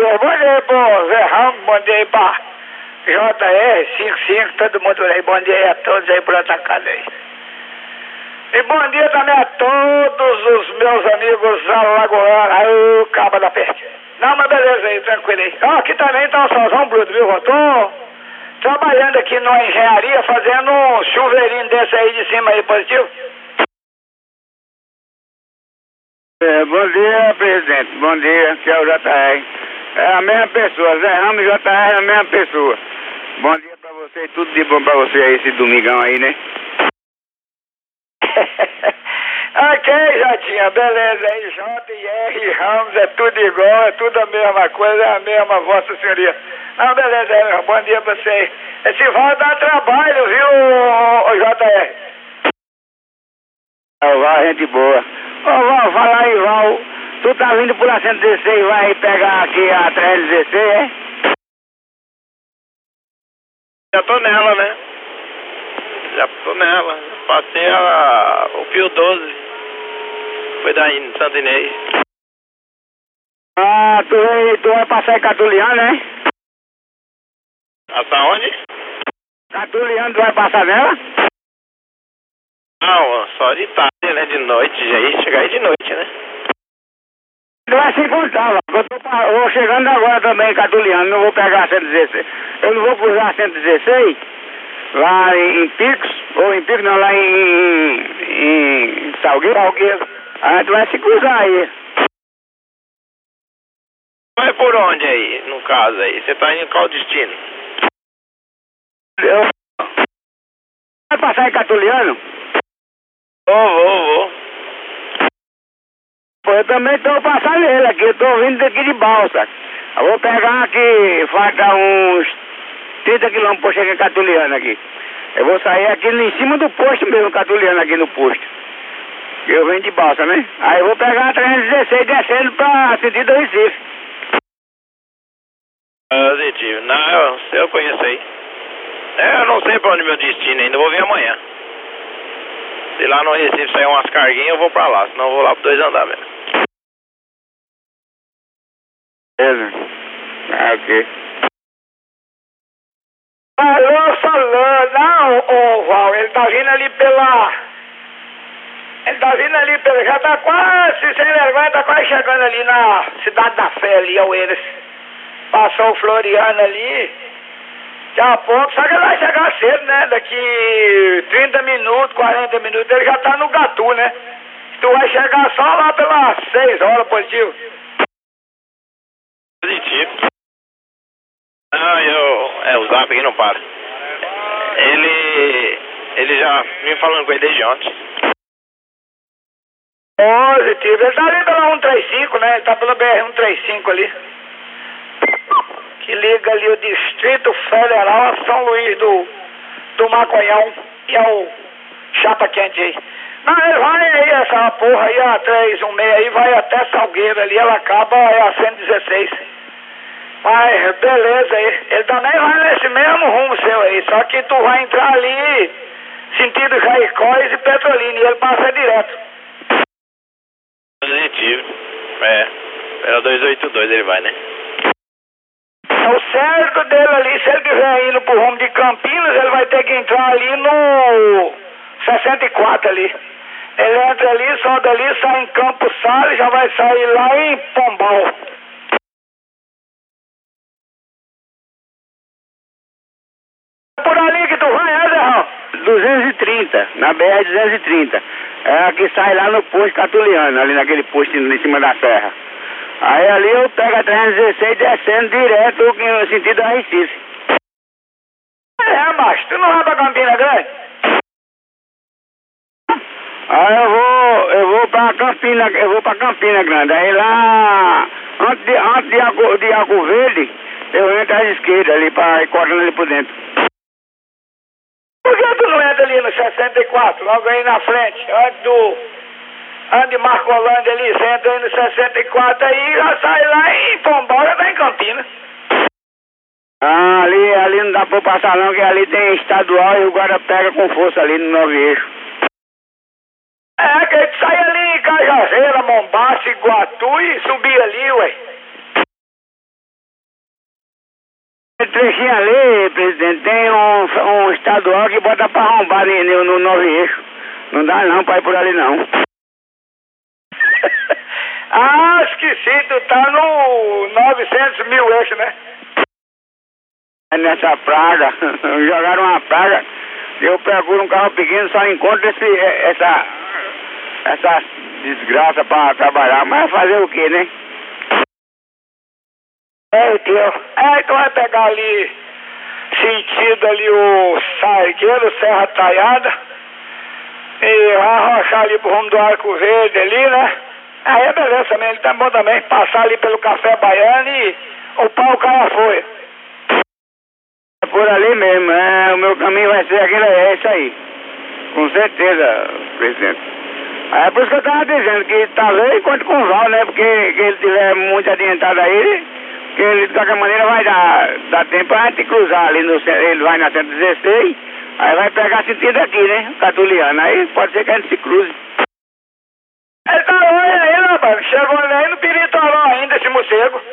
bom dia aí pro Zé Ramos, bom dia aí pra JR55, todo mundo aí, bom dia aí a todos aí por atacado aí. E bom dia também a todos os meus amigos alagoanos, aí o Cabo da Peste. Não, mas beleza aí, tranquilo aí. Ó, aqui também tá um solzão bruto, viu? Eu tô trabalhando aqui numa engenharia, fazendo um chuveirinho desse aí de cima aí, positivo. Bom dia, presidente. Bom dia, que é o JR. É a mesma pessoa, Zé Ramos e JR é a mesma pessoa. Bom dia pra você, tudo de bom pra você aí, esse domingão aí, né? Ok, Jotinha, beleza aí, J e R, Ramos, é tudo igual, é tudo a mesma coisa, é a mesma vossa senhoria. Não, beleza aí, bom dia pra você aí. Esse Val dá trabalho, viu, o JR? Val, gente boa. Ô Val, fala aí, Val. Tu tá vindo por a 116 e vai pegar aqui a 316, é? Já tô nela, né? Já tô nela. Passei o Pio 12. Foi daí em Santa Inês. Ah, tu vai passar em Catuliano, né? Até onde? Catuliano, tu vai passar nela? Não, só de tarde, né? De noite. Já ia chegar aí de noite, né? Tu vai se encontrar lá. Eu vou chegando agora também em Catuliano, não vou pegar a 116. Eu não vou cruzar a 116 lá em Picos, ou em Picos não, lá em Salgueiro. Aí tu vai se cruzar aí. Vai por onde aí, no caso aí? Você tá indo em qual destino? Vai passar em Catuliano? Vou. Pô, eu também tô passando nele aqui, eu tô vindo daqui de balsa. Eu vou pegar aqui, falta uns 30 quilômetros pra chegar em Catuliano aqui. Eu vou sair aqui em cima do posto mesmo, Catuliano aqui no posto. Eu venho de balsa, né? Aí eu vou pegar a 316 descendo pra sentido Recife. Positivo. Não, eu conheço aí. Eu não sei pra onde meu destino ainda, vou ver amanhã. Se lá no Recife sair umas carguinhas, eu vou pra lá, senão eu vou lá pro 2 andar mesmo. Beleza. Ah, ok. Falou, não, ô Val, ele tá vindo ali já tá quase, sem vergonha, tá quase chegando ali na Cidade da Fé ali, ao Eires. Passou o Floriano ali, daqui a pouco, só que ele vai chegar cedo, né? Daqui 30 minutos, 40 minutos, ele já tá no Gatu, né? Tu vai chegar só lá pelas 6 horas, positivo. Positivo. Não, o Zap aqui não para. Ele já vim falando com ele desde ontem. Positivo, ele tá ali pela 135, né? Ele tá pela BR-135 ali. Que liga ali o Distrito Federal a São Luís do Maconhão, e é o Chapa Quente aí. Não, ele vai aí, essa porra aí, a 316 aí, vai até Salgueiro ali, ela acaba, é a 116. Mas beleza aí, ele também vai nesse mesmo rumo seu aí, só que tu vai entrar ali, sentido Jaicóis e Petrolina, e ele passa direto. Positivo. Pela 282 ele vai, né? O certo dele ali, se ele estiver indo pro rumo de Campinas, ele vai ter que entrar ali no 64 ali. Ele entra ali, sobe ali, sai em Campos Sales, já vai sair lá em Pombal. Por ali que tu vai, é, Zé Ramos? 230, na BR-230. É a que sai lá no posto Catuliano, ali naquele posto em cima da serra. Aí ali eu pego a 316 descendo direto no sentido da Recife. Macho, tu não vai pra Campina Grande? Aí eu vou pra Campina Grande. Aí lá, antes de Arco Verde, eu entro à esquerda ali, pra ir cortando ali por dentro. Por que tu não entra ali no 64, logo aí na frente, antes de Marcolândia ali, você entra aí no 64 aí, já sai lá em Pombal, já tá em Campinas. Ah, ali não dá pra passar não, que ali tem estadual e o guarda pega com força ali no 9 eixo. É, que a gente sai ali em Cajazeira, Mombaça, Iguatu e subir ali, ué. trechinho ali, presidente, tem um estadual que bota pra arrombar no 9 eixo. Não dá não pra ir por ali não. Ah, esqueci, tu tá no 900 mil eixo, né? Nessa praga, jogaram uma praga, eu procuro um carro pequeno, só encontro essa desgraça pra trabalhar, mas fazer o que, né? Tio. Tu vai pegar ali, sentido ali o Sargueiro, Serra Talhada, e vai arrochar ali pro rumo do Arco Verde ali, né? Aí é beleza também, ele tá bom também, passar ali pelo Café Baiano e o pau cara foi. É por ali mesmo, o meu caminho vai ser aquele, é isso aí. Com certeza, presidente. É por isso que eu tava dizendo que talvez conte com o Val, né? Porque ele tiver muito adiantado aí, que ele de qualquer maneira vai dar tempo pra gente cruzar ali no centro, ele vai na 116, aí vai pegar sentido aqui, né? Catuliano, aí pode ser que a gente se cruze. Ele tá longe aí, rapaz, chegou aí no Piritoró ainda, esse morcego.